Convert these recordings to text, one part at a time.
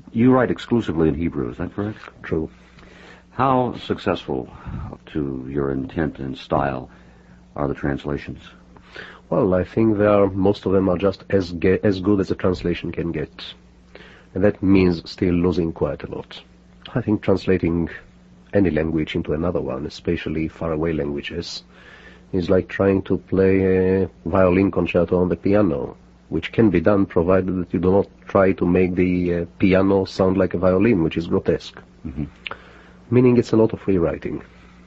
You write exclusively in Hebrew, is that correct? True. How successful, to your intent and style, are the translations? Well, I think most of them are just as good as a translation can get. And that means still losing quite a lot. I think translating any language into another one, especially faraway languages, is like trying to play a violin concerto on the piano, which can be done provided that you do not try to make the piano sound like a violin, which is grotesque. Mm-hmm. Meaning it's a lot of rewriting.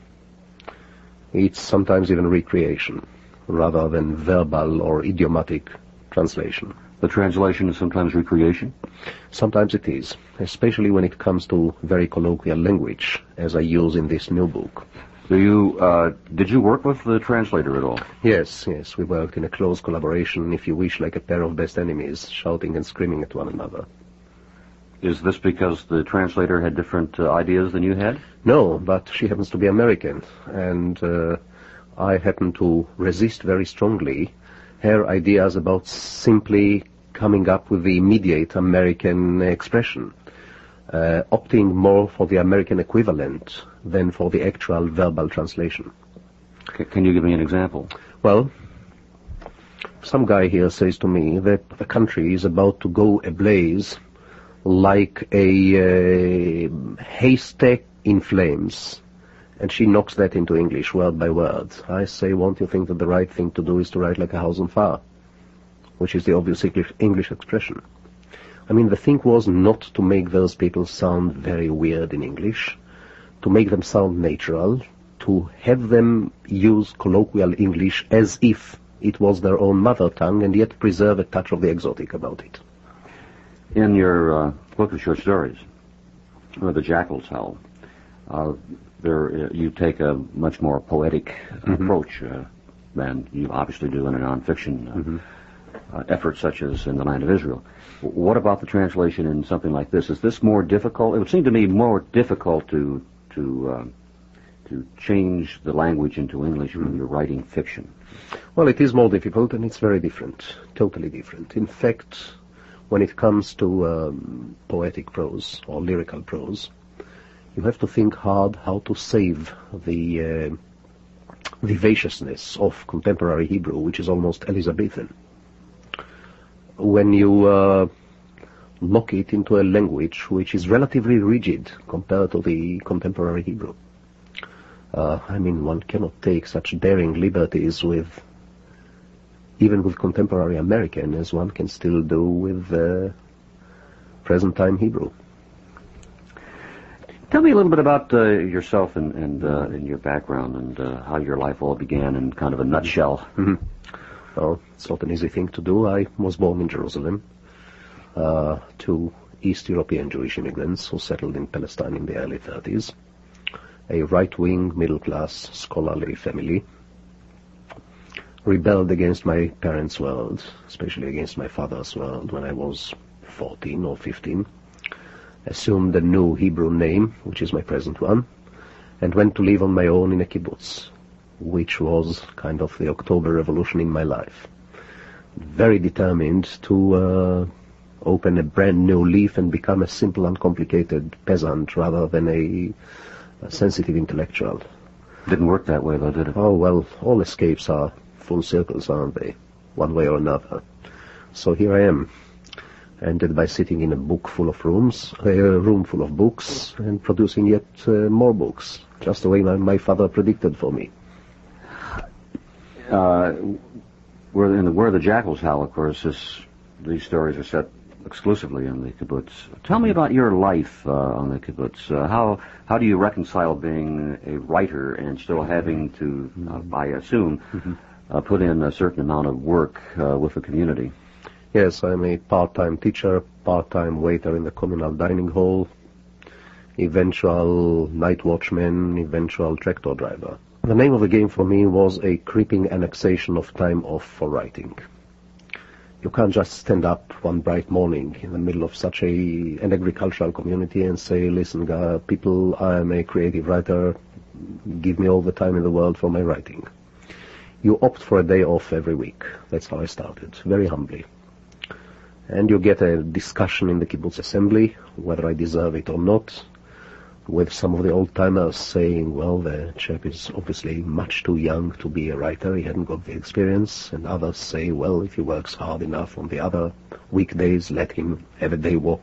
It's sometimes even recreation, rather than verbal or idiomatic translation. The translation is sometimes recreation? Sometimes it is, especially when it comes to very colloquial language, as I use in this new book. Did you work with the translator at all? Yes, we worked in a close collaboration, if you wish, like a pair of best enemies, shouting and screaming at one another. Is this because the translator had different ideas than you had? No, but she happens to be American, and I happen to resist very strongly her ideas about simply coming up with the immediate American expression, opting more for the American equivalent than for the actual verbal translation. Can you give me an example? Well, some guy here says to me that the country is about to go ablaze like a haystack in flames, and she knocks that into English word by word. I say, won't you think that the right thing to do is to write like a house on fire, which is the obvious English expression. I mean, the thing was not to make those people sound very weird in English, to make them sound natural, to have them use colloquial English as if it was their own mother tongue, and yet preserve a touch of the exotic about it. In your book of short stories, The Jackal's Howl, you take a much more poetic approach than you obviously do in a nonfiction effort such as in The Land of Israel. What about the translation in something like this? Is this more difficult? It would seem to me more difficult to change the language into English when you're writing fiction. Well, it is more difficult, and it's very different, totally different. In fact, when it comes to poetic prose or lyrical prose, you have to think hard how to save the vivaciousness of contemporary Hebrew, which is almost Elizabethan. When you lock it into a language which is relatively rigid compared to the contemporary Hebrew. One cannot take such daring liberties even with contemporary American as one can still do with present-time Hebrew. Tell me a little bit about yourself and your background and how your life all began in kind of a nutshell. Mm-hmm. Well, it's not an easy thing to do. I was born in Jerusalem to East European Jewish immigrants who settled in Palestine in the early 30s. A right-wing, middle-class, scholarly family. Rebelled against my parents' world, especially against my father's world, when I was 14 or 15. Assumed a new Hebrew name, which is my present one, and went to live on my own in a kibbutz, which was kind of the October Revolution in my life. Very determined to open a brand new leaf and become a simple, uncomplicated peasant rather than a sensitive intellectual. Didn't work that way, though, did it? Oh, well, all escapes are full circles, aren't they? One way or another. So here I am. Ended by sitting in a room full of books, and producing yet more books, just the way my father predicted for me. Where the Jackal's Howl, of course, these stories are set exclusively in the kibbutz. Tell me about your life on the kibbutz. How do you reconcile being a writer and still having to, I assume, put in a certain amount of work with the community? Yes, I'm a part-time teacher, part-time waiter in the communal dining hall, eventual night watchman, eventual tractor driver. The name of the game for me was a creeping annexation of time off for writing. You can't just stand up one bright morning in the middle of such an agricultural community and say, listen, people, I am a creative writer, give me all the time in the world for my writing. You opt for a day off every week. That's how I started, very humbly. And you get a discussion in the kibbutz assembly, whether I deserve it or not, with some of the old-timers saying, well, the chap is obviously much too young to be a writer, he hadn't got the experience, and others say, well, if he works hard enough on the other weekdays, let him have a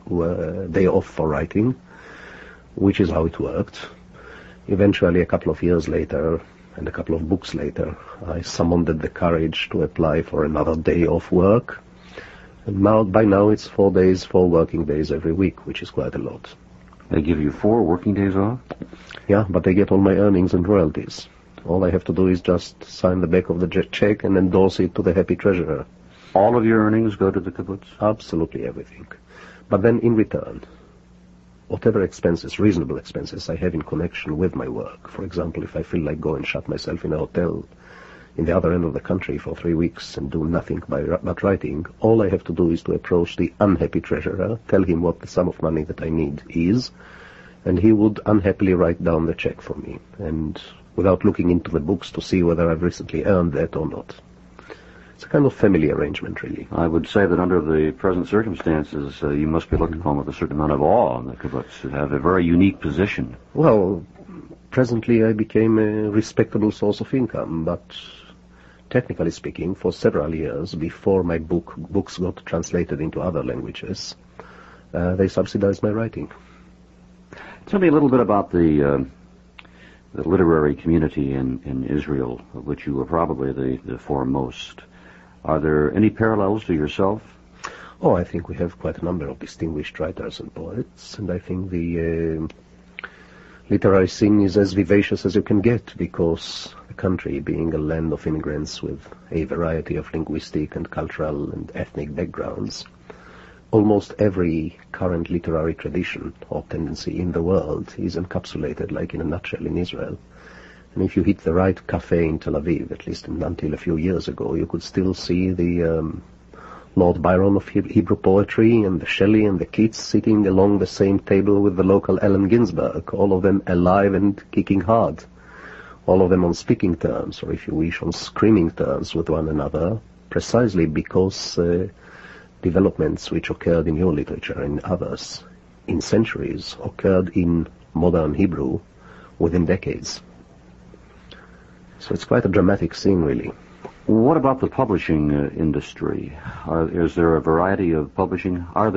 day off for writing, which is how it worked. Eventually, a couple of years later, and a couple of books later, I summoned the courage to apply for another day off work, and by now it's 4 working days every week, which is quite a lot. They give you 4 working days off? Yeah, but they get all my earnings and royalties. All I have to do is just sign the back of the check and endorse it to the happy treasurer. All of your earnings go to the kibbutz? Absolutely everything. But then in return, whatever expenses, reasonable expenses I have in connection with my work, for example, if I feel like go and shut myself in a hotel in the other end of the country for 3 weeks and do nothing but writing, all I have to do is to approach the unhappy treasurer, tell him what the sum of money that I need is, and he would unhappily write down the check for me, and without looking into the books to see whether I've recently earned that or not. It's a kind of family arrangement, really. I would say that under the present circumstances, you must be looked upon with a certain amount of awe in the kibbutz. You have a very unique position. Well, presently I became a respectable source of income, but technically speaking, for several years before my books got translated into other languages, they subsidized my writing. Tell me a little bit about the literary community in Israel, of which you were probably the foremost. Are there any parallels to yourself? Oh, I think we have quite a number of distinguished writers and poets, and I think the literary scene is as vivacious as you can get, because the country, being a land of immigrants with a variety of linguistic and cultural and ethnic backgrounds, almost every current literary tradition or tendency in the world is encapsulated, like in a nutshell, in Israel. And if you hit the right cafe in Tel Aviv, at least until a few years ago, you could still see the Lord Byron of Hebrew poetry and the Shelley and the Keats sitting along the same table with the local Allen Ginsberg, all of them alive and kicking hard, all of them on speaking terms, or if you wish, on screaming terms with one another, precisely because developments which occurred in your literature and others in centuries occurred in modern Hebrew within decades. So it's quite a dramatic scene, really. What about the publishing industry? Are there a variety of publishing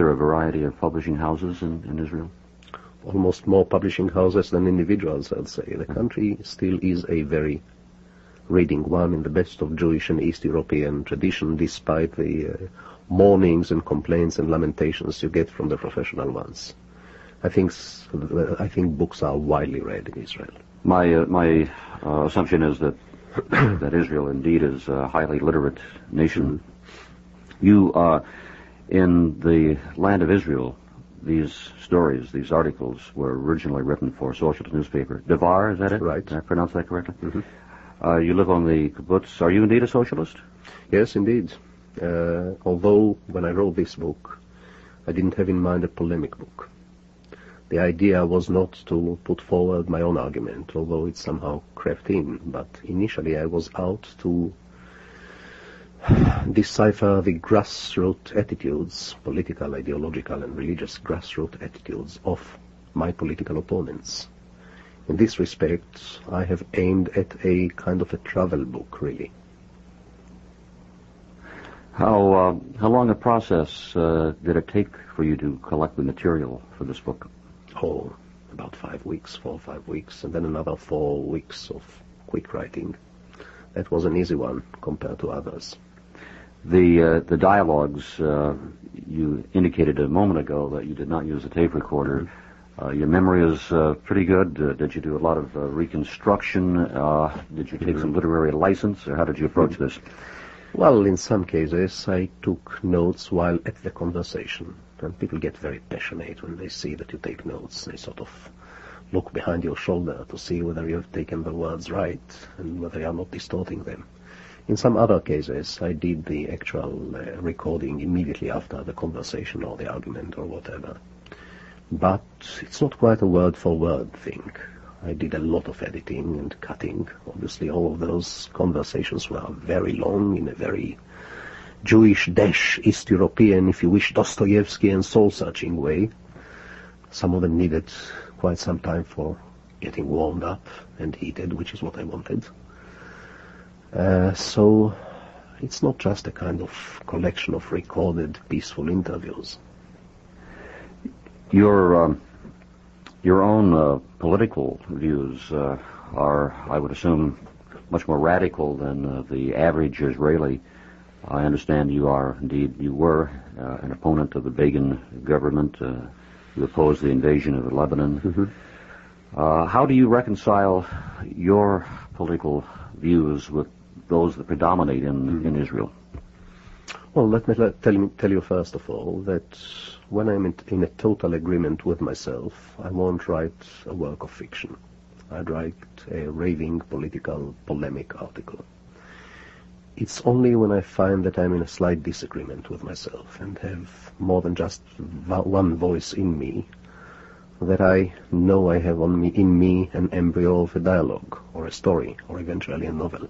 houses in Israel? Almost more publishing houses than individuals, I'd say. The country still is a very reading one in the best of Jewish and East European tradition, despite the mournings and complaints and lamentations you get from the professional ones. I think books are widely read in Israel. My assumption is that that Israel indeed is a highly literate nation. You, in the land of Israel, these stories, these articles, were originally written for a socialist newspaper. Devar, is that it? Right. Did I pronounce that correctly? Mm-hmm. You live on the kibbutz. Are you indeed a socialist? Yes, indeed. Although, when I wrote this book, I didn't have in mind a polemic book. The idea was not to put forward my own argument, although it somehow crept in, but initially I was out to decipher the grassroots attitudes, political, ideological, and religious grassroots attitudes of my political opponents. In this respect, I have aimed at a kind of a travel book, really. How long a process did it take for you to collect the material for this book? Oh, about 5 weeks, 4 or 5 weeks, and then another 4 weeks of quick writing. That was an easy one compared to others. The dialogues, you indicated a moment ago that you did not use a tape recorder. Your memory is pretty good. Did you do a lot of reconstruction? Did you take some literary license, or how did you approach this? Well, in some cases, I took notes while at the conversation. And people get very passionate when they see that you take notes. They sort of look behind your shoulder to see whether you have taken the words right and whether you are not distorting them. In some other cases, I did the actual recording immediately after the conversation or the argument or whatever. But it's not quite a word-for-word thing. I did a lot of editing and cutting. Obviously, all of those conversations were very long in a very Jewish-East European, if you wish, Dostoevsky and soul-searching way. Some of them needed quite some time for getting warmed up and heated, which is what I wanted. So it's not just a kind of collection of recorded peaceful interviews. Your own political views are, I would assume, much more radical than the average Israeli. I understand you were an opponent of the Begin government. You opposed the invasion of Lebanon. Mm-hmm. How do you reconcile your political views with those that predominate in Israel? Well, let me tell you first of all that when I'm in a total agreement with myself, I won't write a work of fiction. I'd write a raving political polemic article. It's only when I find that I'm in a slight disagreement with myself and have more than just one voice in me that I know I have in me an embryo of a dialogue or a story or eventually a novel.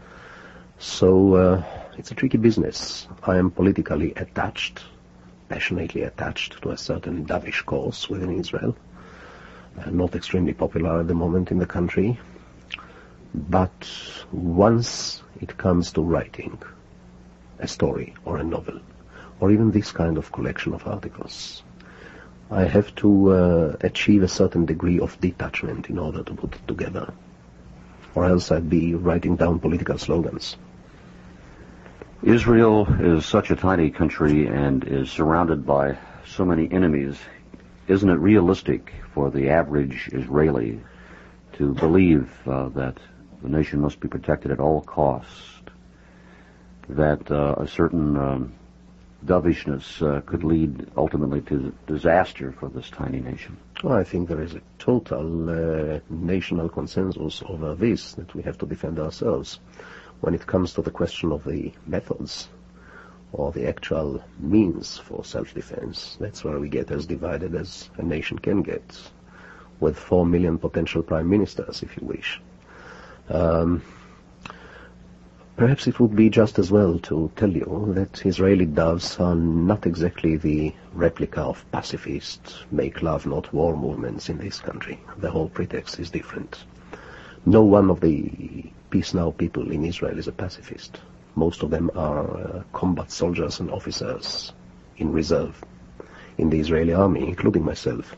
So it's a tricky business. I am politically attached, passionately attached to a certain dovish cause within Israel. Not extremely popular at the moment in the country. But once it comes to writing a story or a novel, or even this kind of collection of articles, I have to achieve a certain degree of detachment in order to put it together. Or else I'd be writing down political slogans. Israel is such a tiny country and is surrounded by so many enemies. Isn't it realistic for the average Israeli to believe that the nation must be protected at all costs, that a certain dovishness could lead ultimately to disaster for this tiny nation? Well, I think there is a total national consensus over this, that we have to defend ourselves. When it comes to the question of the methods or the actual means for self-defense, that's where we get as divided as a nation can get, with 4 million potential prime ministers, if you wish. Perhaps it would be just as well to tell you that Israeli doves are not exactly the replica of pacifist, make love not war movements in this country. The whole pretext is different. No one of the Peace Now people in Israel is a pacifist. Most of them are combat soldiers and officers in reserve in the Israeli army, including myself.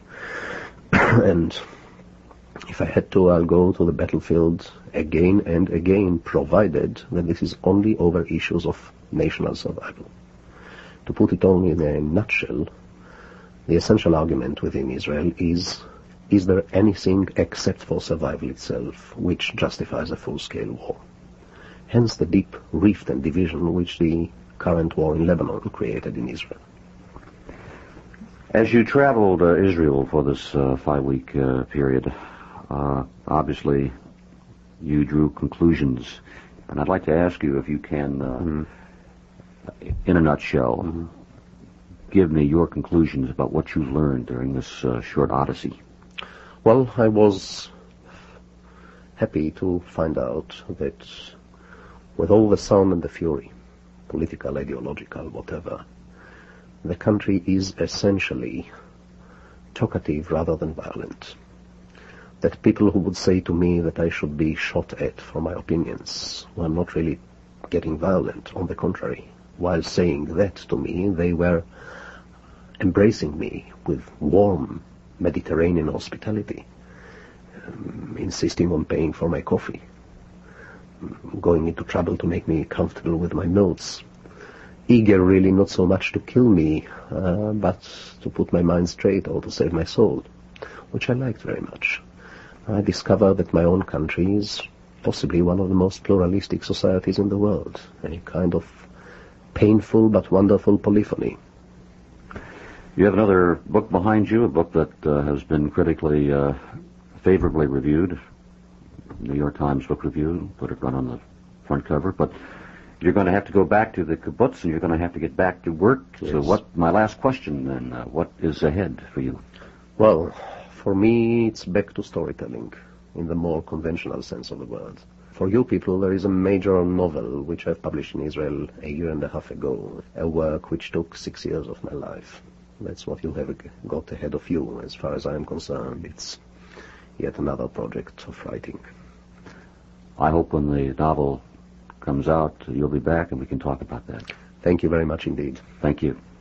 And if I had to, I'll go to the battlefield again and again, provided that this is only over issues of national survival. To put it only in a nutshell, the essential argument within Israel is there anything except for survival itself which justifies a full-scale war? Hence the deep rift and division which the current war in Lebanon created in Israel. As you traveled Israel for this 5-week period, obviously you drew conclusions, and I'd like to ask you if you can, in a nutshell, give me your conclusions about what you learned during this short odyssey. Well, I was happy to find out that with all the sound and the fury, political, ideological, whatever, the country is essentially talkative rather than violent. That people who would say to me that I should be shot at for my opinions were not really getting violent. On the contrary, while saying that to me, they were embracing me with warm Mediterranean hospitality, insisting on paying for my coffee, going into trouble to make me comfortable with my notes, eager really not so much to kill me, but to put my mind straight or to save my soul, which I liked very much. I discovered that my own country is possibly one of the most pluralistic societies in the world, a kind of painful but wonderful polyphony. You have another book behind you, a book that has been critically favorably reviewed. New York Times Book Review put it right on the front cover, but you're going to have to go back to the kibbutz and you're going to have to get back to work. Yes. So my last question then, what is ahead for you? Well, for me it's back to storytelling in the more conventional sense of the word. For you people, there is a major novel which I've published in Israel a year and a half ago, a work which took 6 years of my life. That's what you have got ahead of you, as far as I am concerned. It's yet another project of writing. I hope when the novel comes out, you'll be back and we can talk about that. Thank you very much indeed. Thank you.